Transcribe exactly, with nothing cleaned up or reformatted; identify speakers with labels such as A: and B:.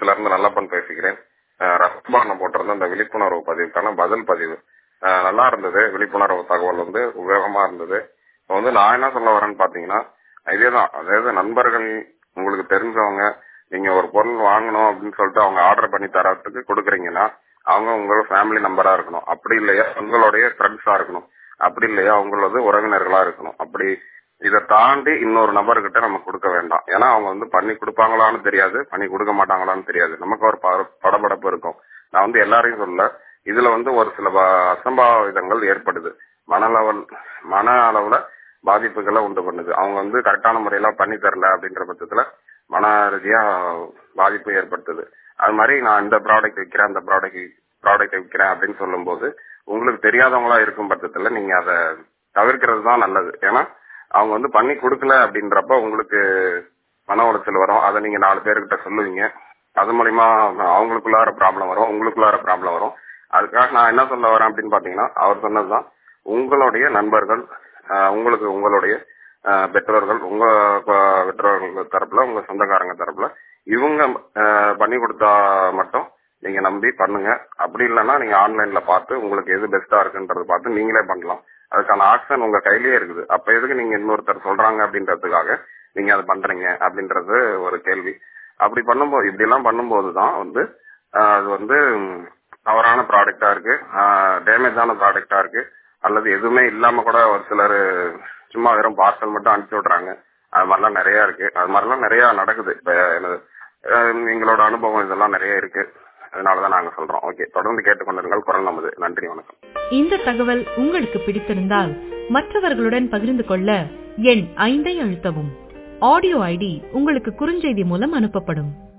A: சேலத்துல இருந்து நல்லப்பன் பேசுகிறேன். ரத்பானம் போட்டிருந்த அந்த விழிப்புணர்வு பதிவுக்கான பதில் பதிவு நல்லா இருந்தது. விழிப்புணர்வு தகவல் வந்து உபயோகமா இருந்தது. இப்போ வந்து நான் என்ன சொல்ல வரேன்னு பாத்தீங்கன்னா இதேதான், அதாவது நண்பர்கள் உங்களுக்கு தெரிஞ்சவங்க நீங்க ஒரு பொருள் வாங்கணும் அப்படின்னு சொல்லிட்டு அவங்க ஆர்டர் பண்ணி தரத்துக்கு கொடுக்குறீங்கன்னா அவங்க உங்களோட ஃபேமிலி நம்பரா இருக்கணும், அப்படி இல்லையா உங்களுடைய ஃப்ரெண்ட்ஸா இருக்கணும், அப்படி இல்லையா உங்களது உறவினர்களா இருக்கணும். அப்படி இதை தாண்டி இன்னொரு நபர்கிட்ட நம்ம கொடுக்க வேண்டாம். ஏன்னா அவங்க வந்து பண்ணி கொடுப்பாங்களான்னு தெரியாது, பண்ணி கொடுக்க மாட்டாங்களான்னு தெரியாது. நமக்கு ஒரு படபடப்பு இருக்கும். நான் வந்து எல்லாரையும் சொல்ல, இதுல வந்து ஒரு சில அசம்பாவிதங்கள் ஏற்படுது, மனளவல் மன அளவுல பாதிப்புகளை உண்டு பண்ணுது. அவங்க வந்து கரெக்டான முறையில பண்ணி தரல அப்படின்ற பட்சத்துல மன ரீதியா பாதிப்பு ஏற்படுத்துது. அது மாதிரி நான் இந்த ப்ராடக்ட் விற்கிறேன் அந்த ப்ராடக்ட் ப்ராடக்ட் விற்கிறேன் அப்படின்னு சொல்லும் போது உங்களுக்கு தெரியாதவங்களா இருக்கும் பட்சத்துல நீங்க அதை தவிர்க்கிறது தான் நல்லது. ஏன்னா அவங்க வந்து பண்ணி கொடுக்கல அப்படின்றப்ப உங்களுக்கு மன உளைச்சல் வரும். அதை நீங்க நாலு பேர்கிட்ட சொல்லுவீங்க. அது மூலியமா அவங்களுக்குள்ளார ப்ராப்ளம் வரும், உங்களுக்குள்ளார ப்ராப்ளம் வரும். அதுக்காக நான் என்ன சொல்ல வரேன் அப்படின்னு பாத்தீங்கன்னா, அவர் சொன்னதுதான், உங்களுடைய நண்பர்கள், உங்களுக்கு உங்களுடைய பெற்றோர்கள், உங்க பெற்றோர்கள் தரப்புல, உங்க சொந்தக்காரங்க தரப்புல இவங்க பண்ணி கொடுத்தா மட்டும் நீங்க நம்பி பண்ணுங்க. அப்படி இல்லைன்னா நீங்க ஆன்லைன்ல பார்த்து உங்களுக்கு எது பெஸ்டா இருக்குன்றது பார்த்து நீங்களே பண்ணலாம். அதுக்கான ஆப்ஷன் உங்க கையிலேயே இருக்குது. அப்ப எதுக்கு நீங்க இன்னொருத்தர் சொல்றாங்க அப்படின்றதுக்காக நீங்க அதை பண்றீங்க அப்படின்றது ஒரு கேள்வி. அப்படி பண்ணும்போது இப்படி எல்லாம் பண்ணும்போதுதான் வந்து அது வந்து தவறான ப்ராடக்டா இருக்கு, டேமேஜான ப்ராடக்டா இருக்கு, அல்லது எதுவுமே இல்லாம கூட ஒரு சிலர் சும்மா வெறும் பார்சல் மட்டும் அனுப்பிச்சு விடுறாங்க. அது மாதிரிலாம் நிறைய இருக்கு. அது மாதிரிலாம் நிறைய நடக்குது. இப்ப எங்களோட அனுபவம் இதெல்லாம் நிறைய இருக்கு. அதனாலதான் நாங்க சொல்றோம். ஓகே, தொடர்ந்து கேட்டுக்கொண்டிருங்கள். குரல் நமது. நன்றி, வணக்கம்.
B: இந்த தகவல் உங்களுக்கு பிடித்திருந்தால் மற்றவர்களுடன் பகிர்ந்து கொள்ள எண் ஐந்தை அழுத்தவும். ஆடியோ ஐடி உங்களுக்கு குறுஞ்செய்தி மூலம் அனுப்பப்படும்.